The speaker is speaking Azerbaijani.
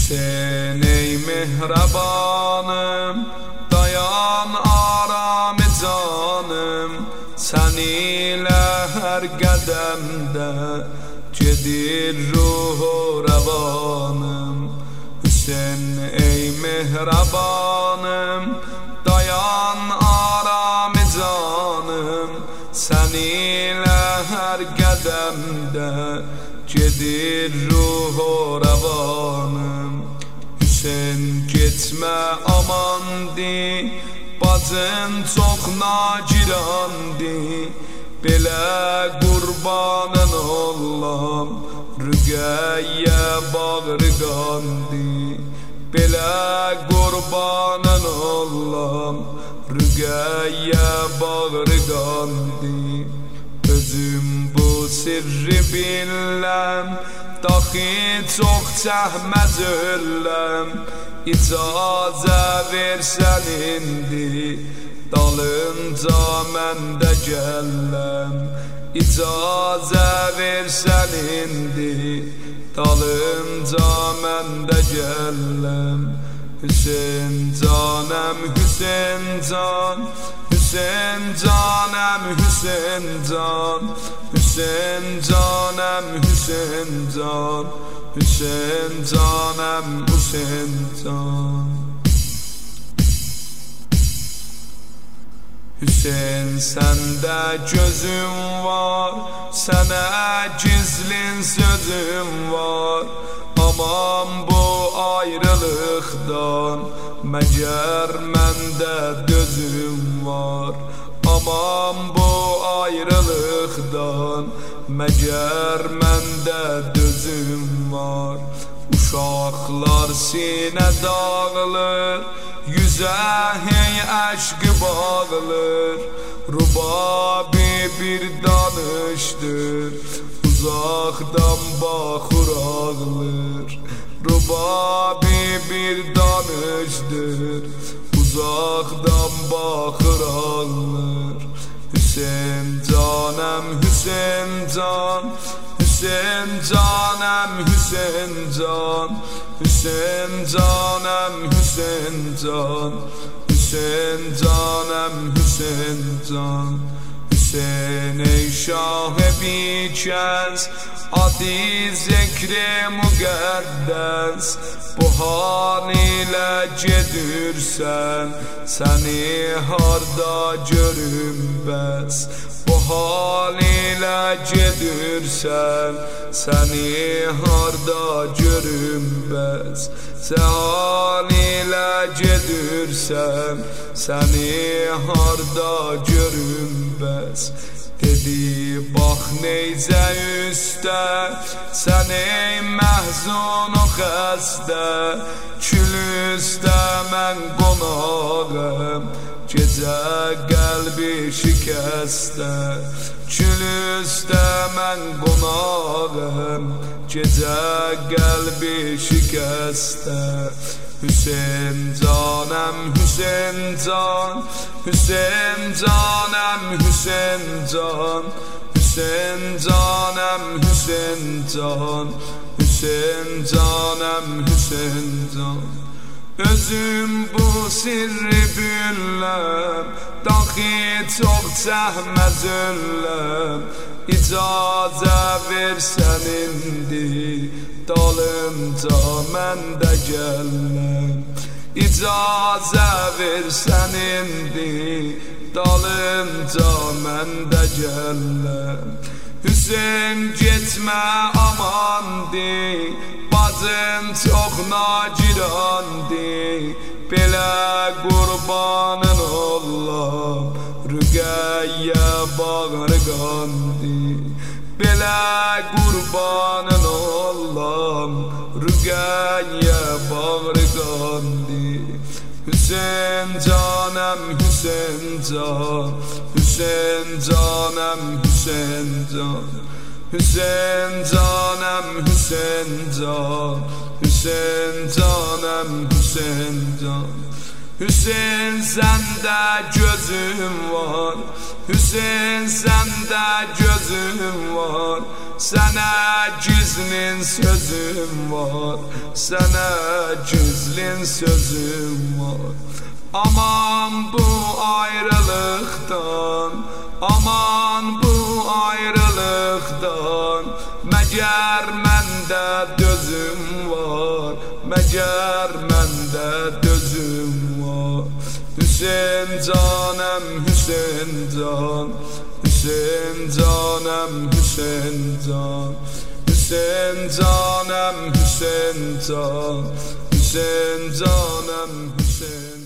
Hüseyin ey mehrabanım, dayan aram canım. Sen ile her qədəmdə gedir ruhu revanım. Hüseyin ey mehrabanım, dayan aram canım. Sen ile her qədəmdə gedir ruhu revanım. Hüseyin getmə amandı, bacın çox nagirandı. Belə qurbanın olam, Rüqəyyə bağrı qandı. Belə qurbanın olam, Rüqəyyə bağrı qandı. Özüm bu sirri biləm, daxi çox çəhməz öləm. İcazə versən indi, dalınca mən də gəlləm. İcazə versən indi, dalınca mən də gəlləm. Hüseyin canım, Hüseyin can, Hüseyin canım, Hüseyin can, Hüseyin canım, Hüseyin can, Hüseyin canım, Hüseyin can. Hüseyin səndə gözüm var, sənə gizlin sözüm var. Aman bu ayrılıqdan, məgər məndə dözüm var. Aman bu ayrılıqdan, məgər məndə dözüm var. Uşaqlar sinə dağılır, yüzə hey əşq bağılır. Rubabi bir danışdır, uzaqdan baxır ağlır. Rubabi bir danışdır, uzaqdan baxır ağlır. Hüseyin canım, Hüseyin can, Hüseyin canım, Hüseyin can, Hüseyin canım, Hüseyin can, Hüseyin canım, Hüseyin can. Hüseyin ey şah-ı kəs, adı zikri müqəddəs. Bu hal ilə gedirsən, səni harda görüm bəs. Bu hal ilə gedirsən, səni harda görüm bəs. Hal ilə gedirsən, səni harda görüm bəs. Dedi bax neycə üstə, sən ey məhzun o xəstə. Kül üstə mən qonağım, gecə qəlbi şikəstə. Kül üstə mən qonağım, gecə qəlbi şikəstə. Hüseyin canım, Hüseyin can, Hüseyin canım, Hüseyin can, Hüseyin canım, Hüseyin can, Hüseyin canım, Hüseyin can. Özüm bu sirri biləm, daxi çox çəhməz öləm. İcazə versən indi, dalınca mən də gəlləm. İcazə versən indi, dalınca mən də gəlləm. Hüseyin getmə amandı, bacın çox nagirandı. Belə qurbanın olam, Rüqəyyə bağrı qandı. Belə qurbanın olam, Rüqəyyə bağrı qandı. Hüseyin canım, Hüseyin can, Hüseyin canım, Hüseyin can, Hüseyin canım, Hüseyin can, Hüseyin canım, Hüseyin can. Hüseyin sende gözüm var, Hüseyin sende gözüm var. Sana gizlin sözüm var, sana gizlin sözüm var. Aman bu ayrılıktan, aman bu ayrılıktan. Meğer mende dözüm var, meğer mende dözüm var. Hüseyin canım, Hüseyin can, Hüseyin canım, Hüseyin can. Hüseyin canım, Hüseyin can, Hüseyin canım, Hüseyin.